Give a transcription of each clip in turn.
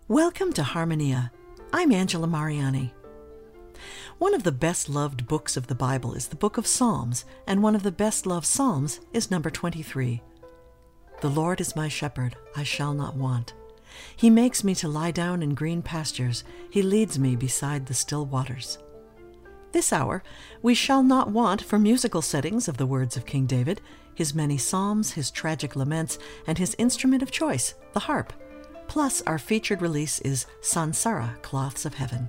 Welcome to Harmonia. I'm Angela Mariani. One of the best-loved books of the Bible is the Book of Psalms, and one of the best-loved Psalms is number 23. The Lord is my shepherd, I shall not want. He makes me to lie down in green pastures. He leads me beside the still waters. This hour, we shall not want for musical settings of the words of King David, his many psalms, his tragic laments, and his instrument of choice, the harp. Plus, our featured release is Sansara, Cloths of Heaven.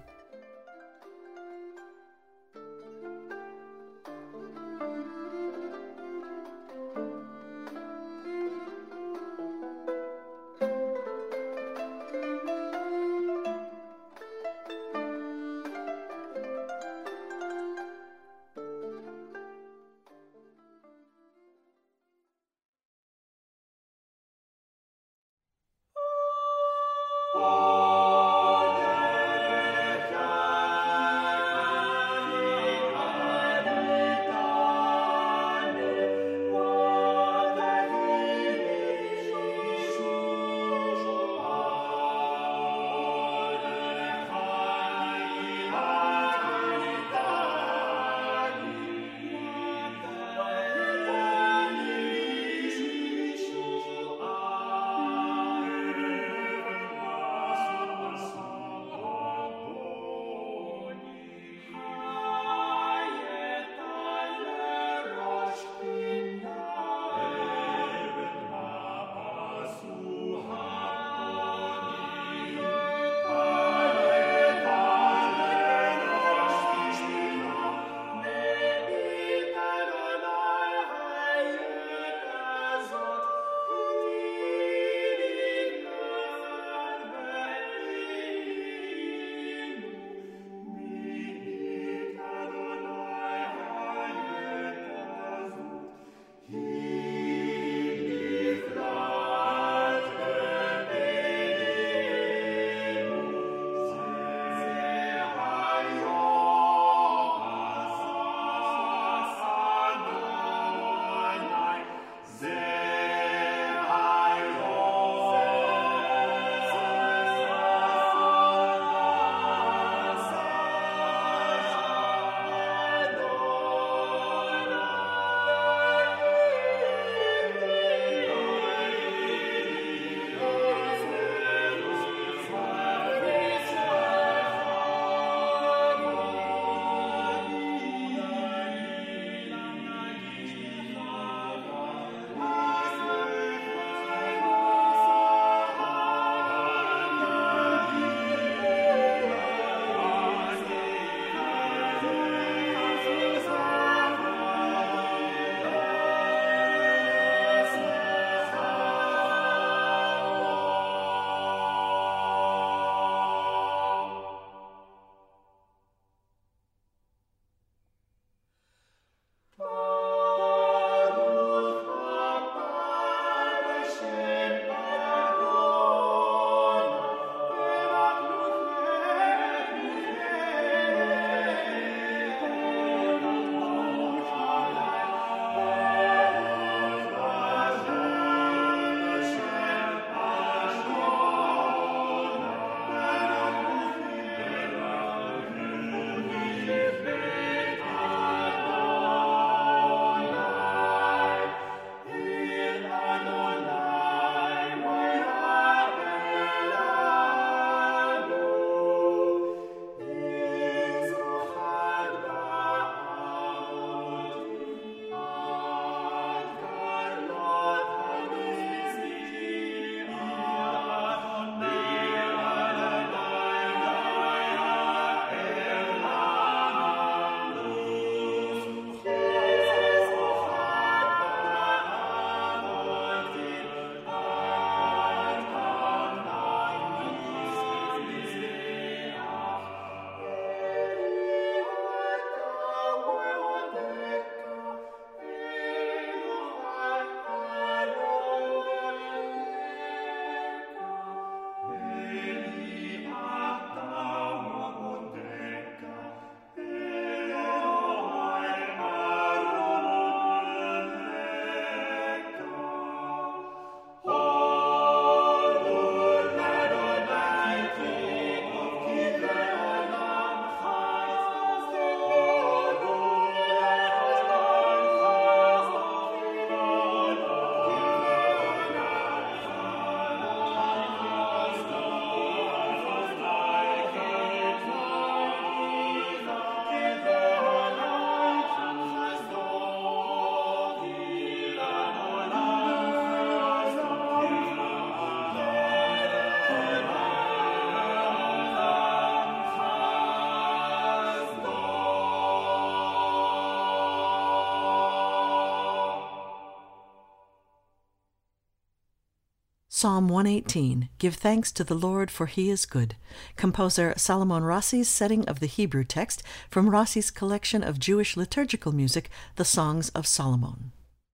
Psalm 118, Give Thanks to the Lord, for He is Good. Composer Salomon Rossi's setting of the Hebrew text from Rossi's collection of Jewish liturgical music, The Songs of Solomon.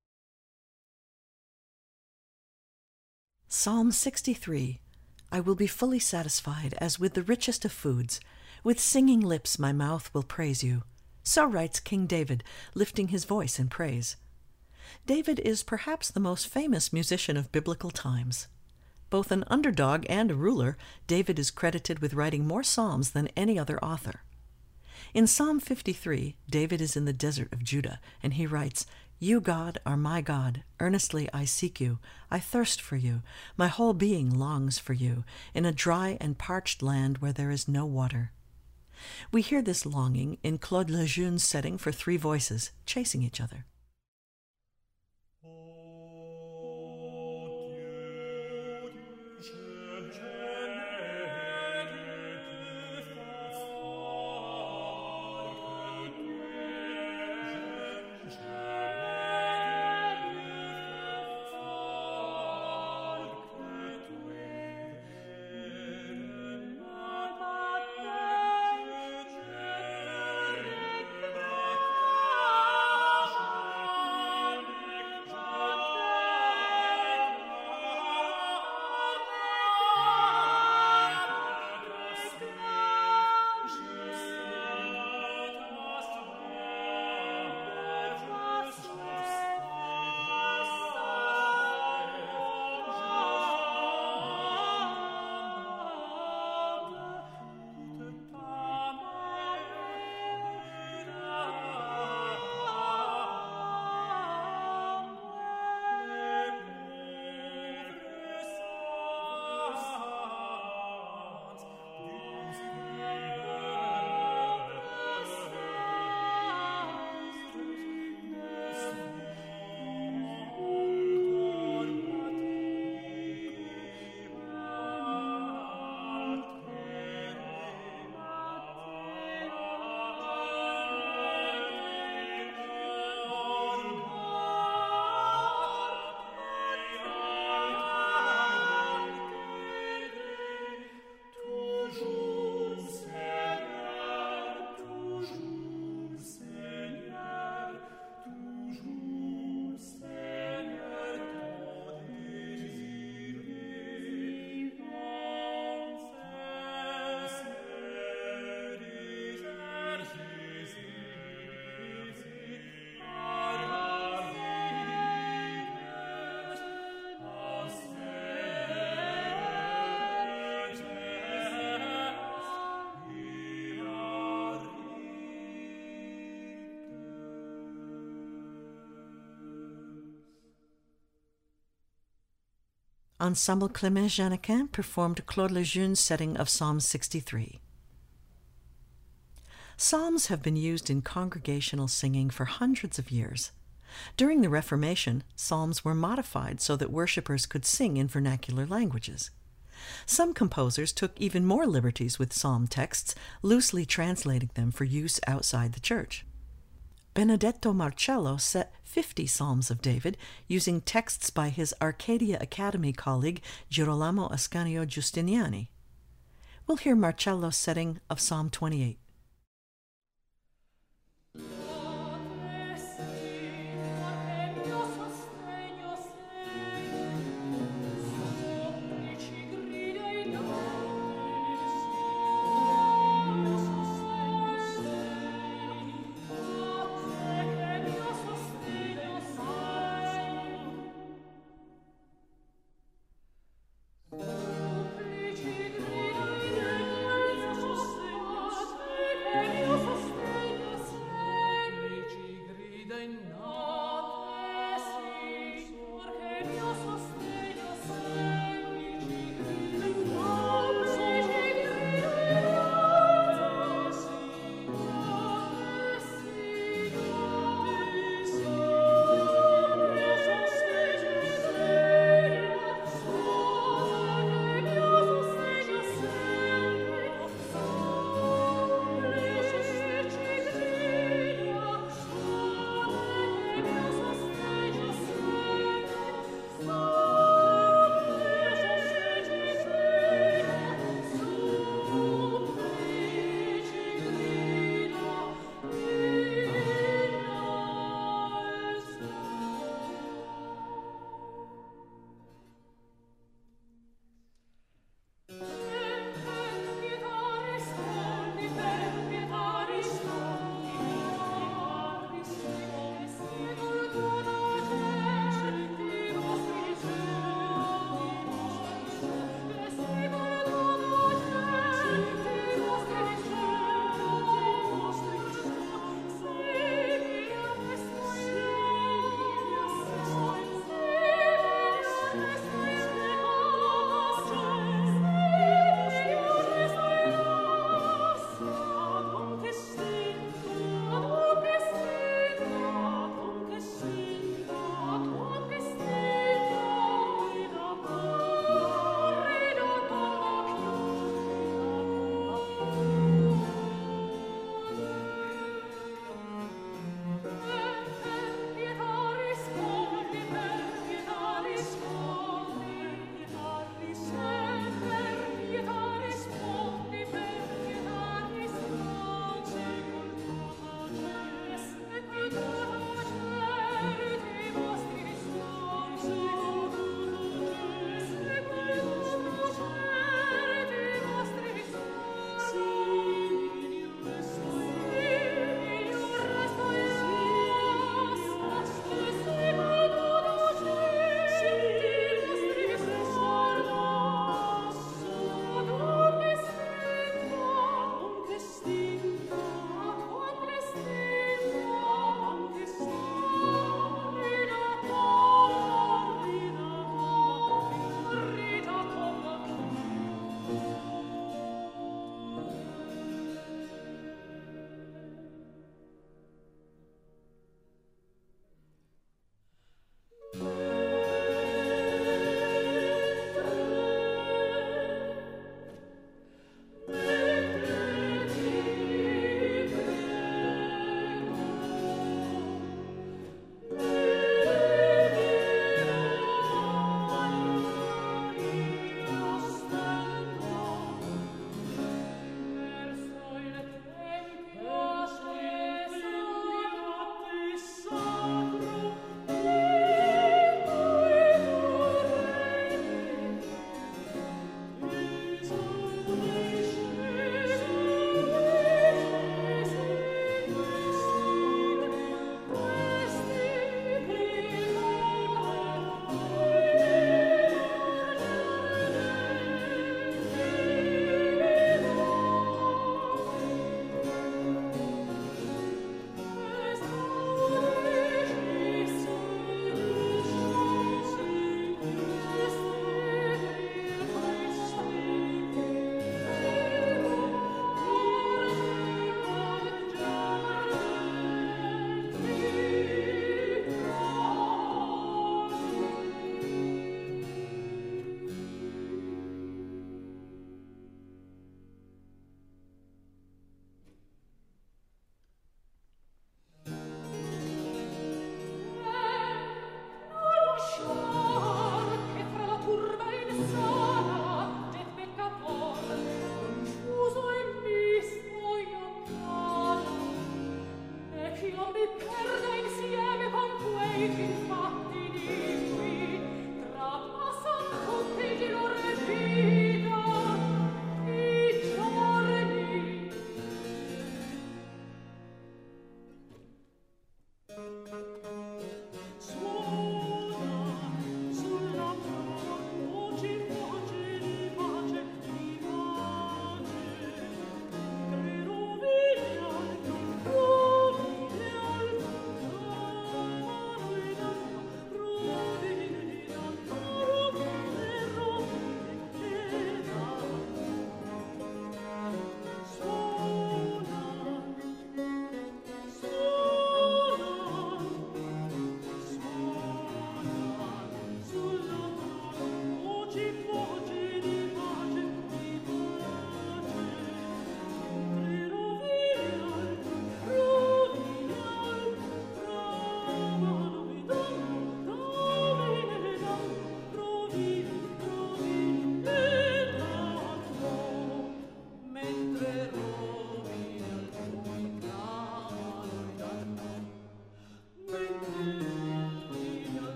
Psalm 63. I will be fully satisfied as with the richest of foods. With singing lips my mouth will praise you. So writes King David, lifting his voice in praise. David is perhaps the most famous musician of biblical times. Both an underdog and a ruler, David is credited with writing more psalms than any other author. In Psalm 53, David is in the desert of Judah, and he writes, You, God, are my God. Earnestly I seek you. I thirst for you. My whole being longs for you, in a dry and parched land where there is no water. We hear this longing in Claude Lejeune's setting for three voices, chasing each other. Ensemble Clément Janequin performed Claude Lejeune's setting of Psalm 63. Psalms have been used in congregational singing for hundreds of years. During the Reformation, psalms were modified so that worshippers could sing in vernacular languages. Some composers took even more liberties with psalm texts, loosely translating them for use outside the church. Benedetto Marcello set 50 Psalms of David using texts by his Arcadia Academy colleague Girolamo Ascanio Giustiniani. We'll hear Marcello's setting of Psalm 28.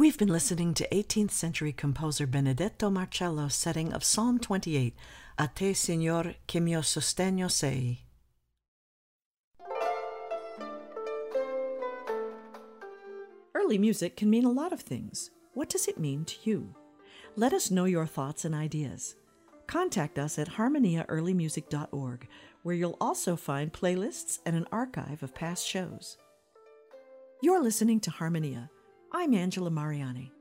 We've been listening to 18th century composer Benedetto Marcello's setting of Psalm 28, A te, Signor, che mio sostegno sei. Early music can mean a lot of things. What does it mean to you? Let us know your thoughts and ideas. Contact us at harmoniaearlymusic.org, where you'll also find playlists and an archive of past shows. You're listening to Harmonia. I'm Angela Mariani.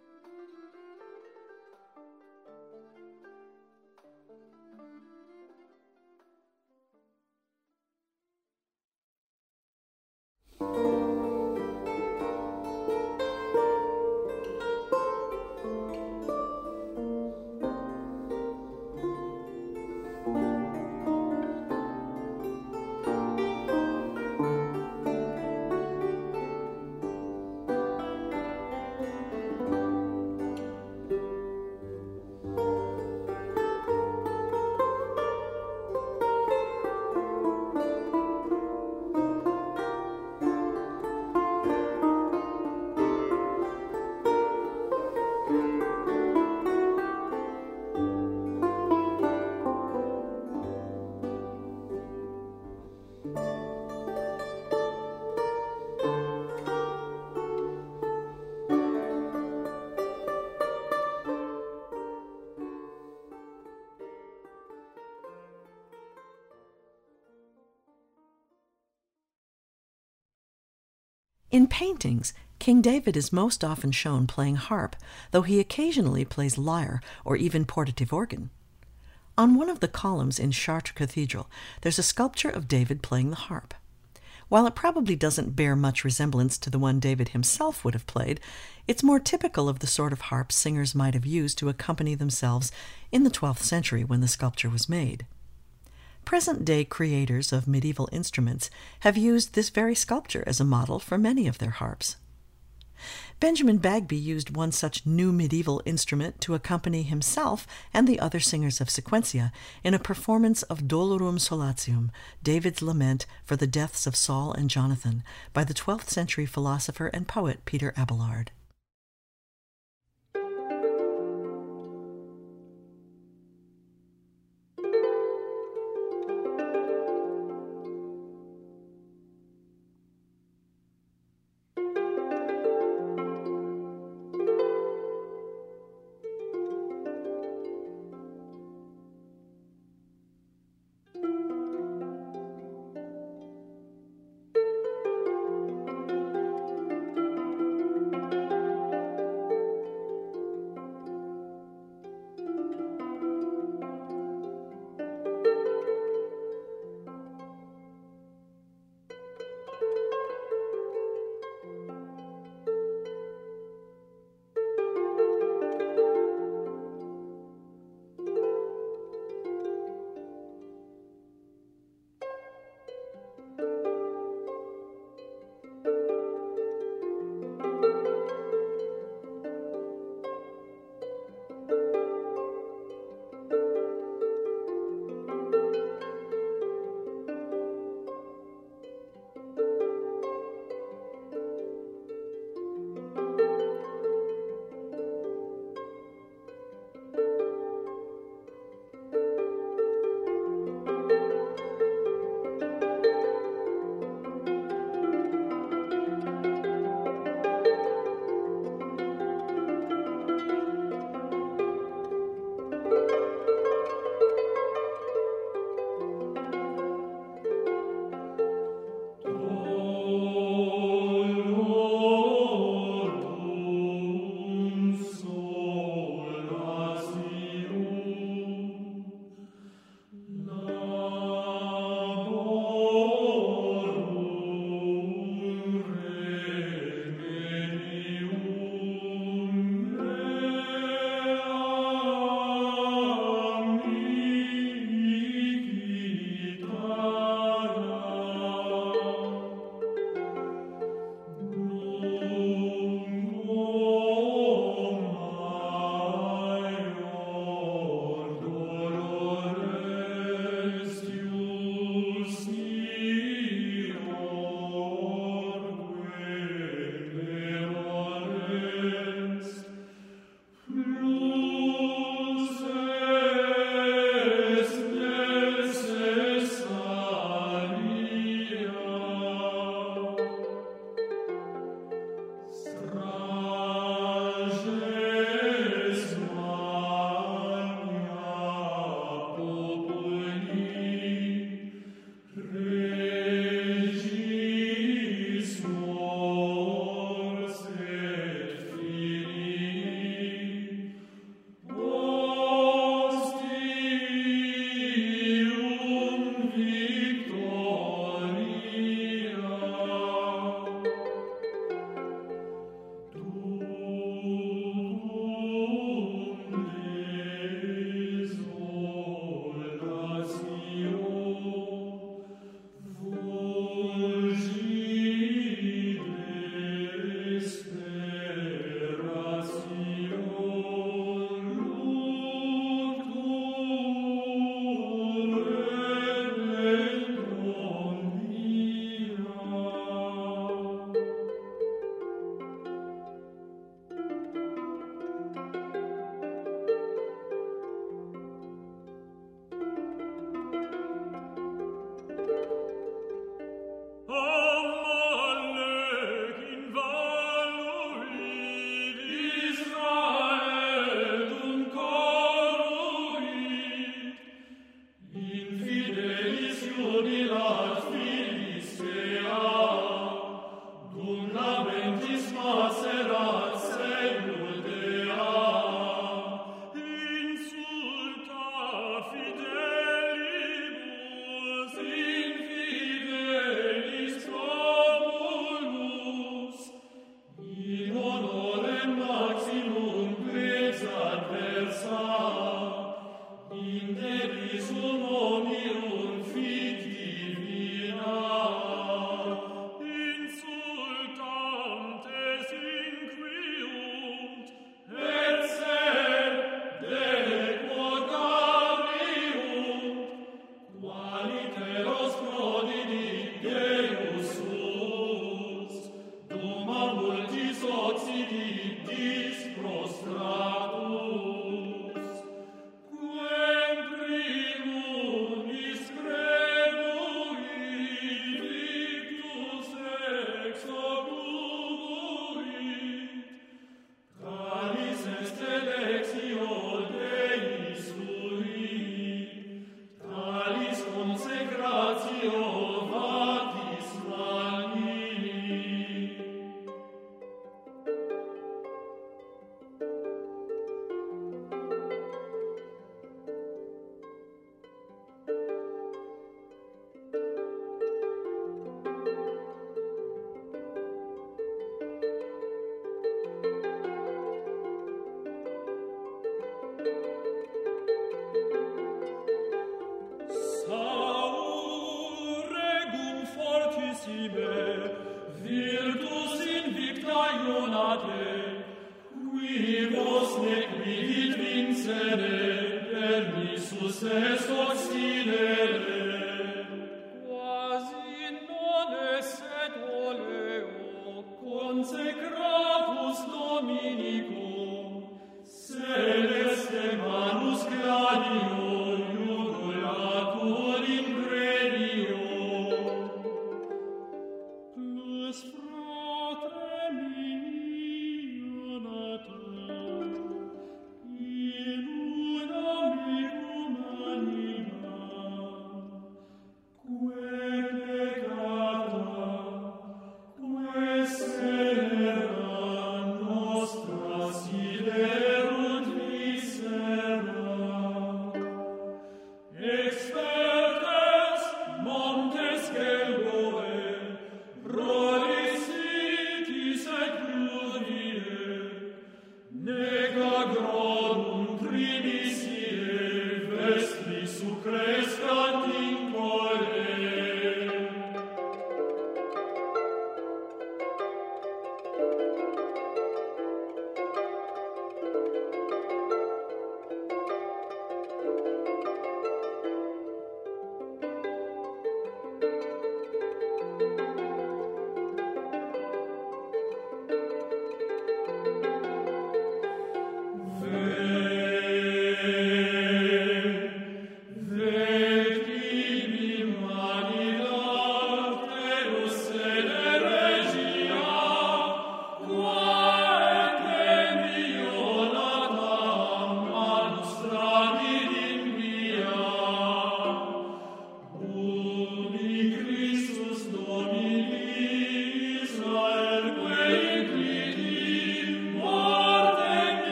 In paintings, King David is most often shown playing harp, though he occasionally plays lyre or even portative organ. On one of the columns in Chartres Cathedral, there's a sculpture of David playing the harp. While it probably doesn't bear much resemblance to the one David himself would have played, it's more typical of the sort of harp singers might have used to accompany themselves in the 12th century when the sculpture was made. Present-day creators of medieval instruments have used this very sculpture as a model for many of their harps. Benjamin Bagby used one such new medieval instrument to accompany himself and the other singers of Sequentia in a performance of Dolorum Solatium, David's lament for the deaths of Saul and Jonathan, by the 12th century philosopher and poet Peter Abelard.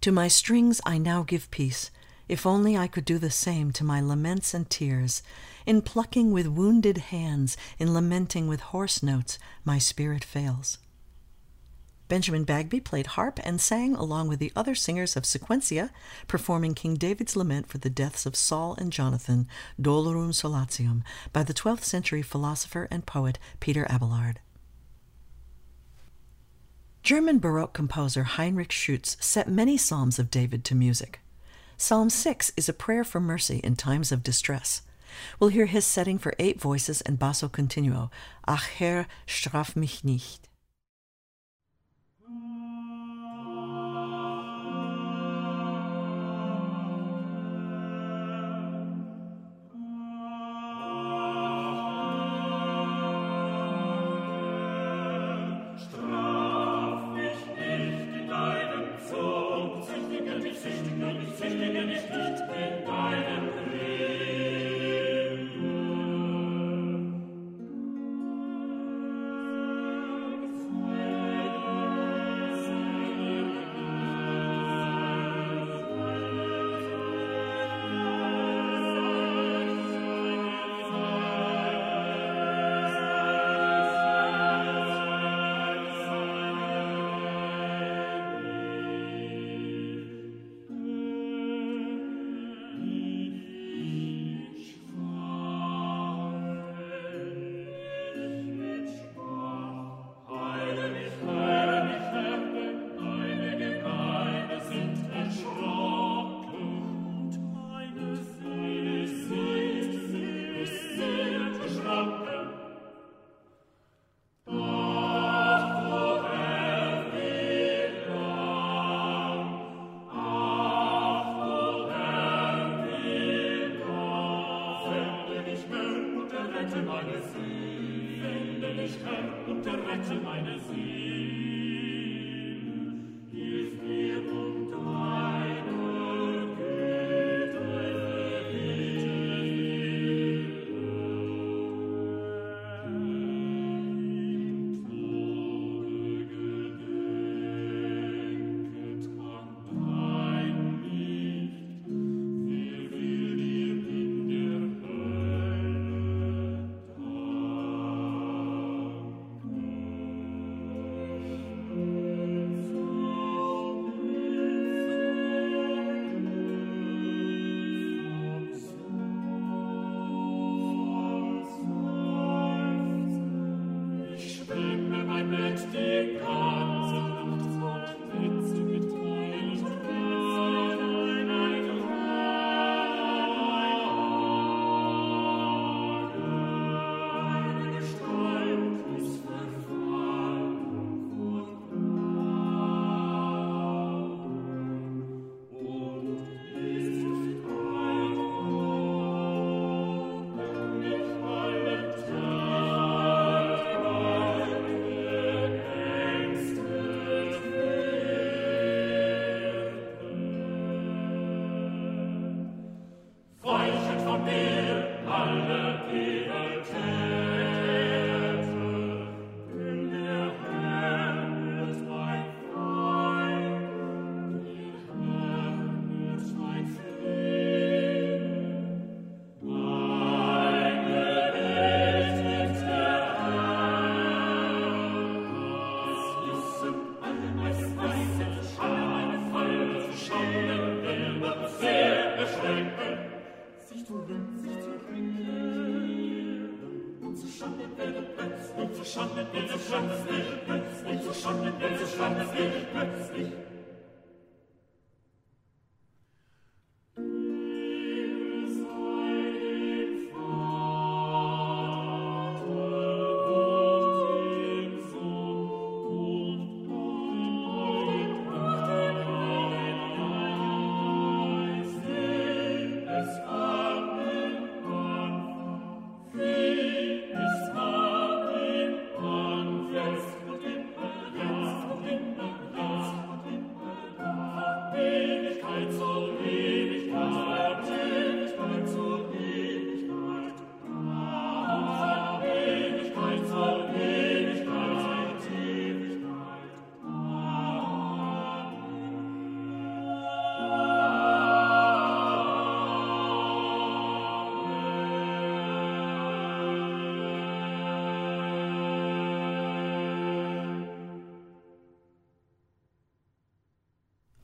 To my strings I now give peace. If only I could do the same to my laments and tears. In plucking with wounded hands, in lamenting with hoarse notes, my spirit fails. Benjamin Bagby played harp and sang along with the other singers of Sequentia, performing King David's lament for the deaths of Saul and Jonathan, Dolorum Solatium, by the 12th century philosopher and poet Peter Abelard. German Baroque composer Heinrich Schütz set many psalms of David to music. Psalm 6 is a prayer for mercy in times of distress. We'll hear his setting for 8 voices and basso continuo, Ach Herr, straf mich nicht.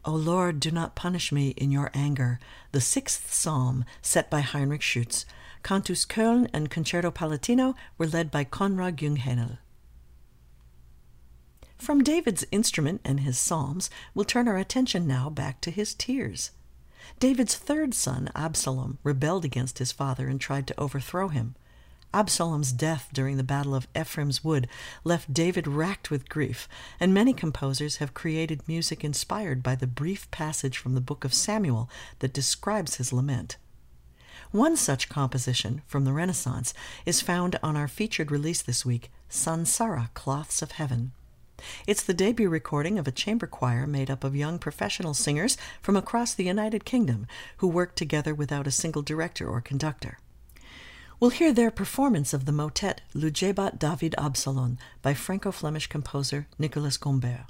O Lord, do not punish me in your anger. The sixth psalm, set by Heinrich Schütz. Cantus Köln and Concerto Palatino were led by Konrad Junghänel. From David's instrument and his psalms, we'll turn our attention now back to his tears. David's third son, Absalom, rebelled against his father and tried to overthrow him. Absalom's death during the Battle of Ephraim's Wood left David racked with grief, and many composers have created music inspired by the brief passage from the book of Samuel that describes his lament. One such composition from the Renaissance is found on our featured release this week, Sansara, Cloths of Heaven. It's the debut recording of a chamber choir made up of young professional singers from across the United Kingdom who work together without a single director or conductor. We'll hear their performance of the motet Lujebat David Absalon by Franco-Flemish composer Nicolas Gombert.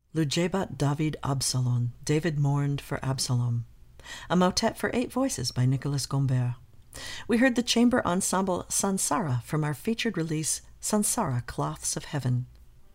Lujebat David Absalon, David mourned for Absalom, a motet for 8 voices by Nicolas Gombert. We heard the chamber ensemble Sansara from our featured release Sansara Cloths of Heaven.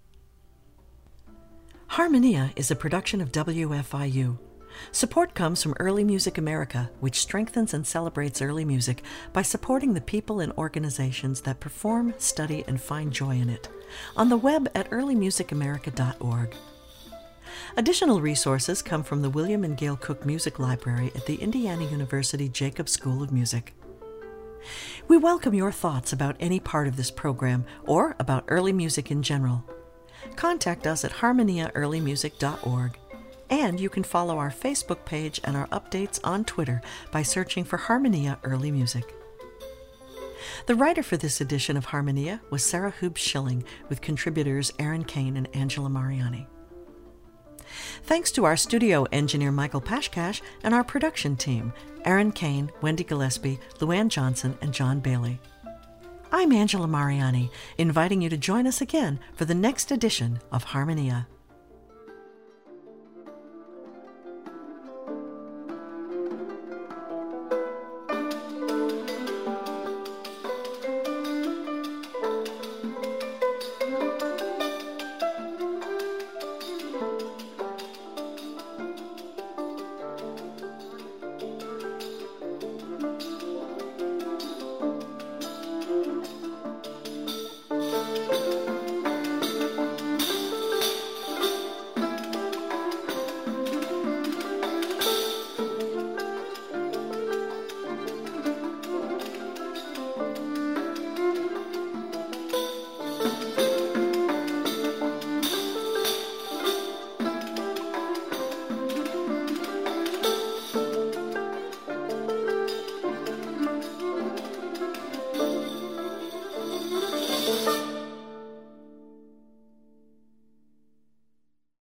Harmonia is a production of WFIU. Support comes from Early Music America, which strengthens and celebrates early music by supporting the people and organizations that perform, study, and find joy in it, on the web at earlymusicamerica.org. Additional resources come from the William and Gail Cook Music Library at the Indiana University Jacobs School of Music. We welcome your thoughts about any part of this program or about early music in general. Contact us at harmoniaearlymusic.org, and you can follow our Facebook page and our updates on Twitter by searching for Harmonia Early Music. The writer for this edition of Harmonia was Sarah Hoobs Schilling, with contributors Aaron Kane and Angela Mariani. Thanks to our studio engineer Michael Pashkash and our production team, Aaron Kane, Wendy Gillespie, Luann Johnson, and John Bailey. I'm Angela Mariani, inviting you to join us again for the next edition of Harmonia.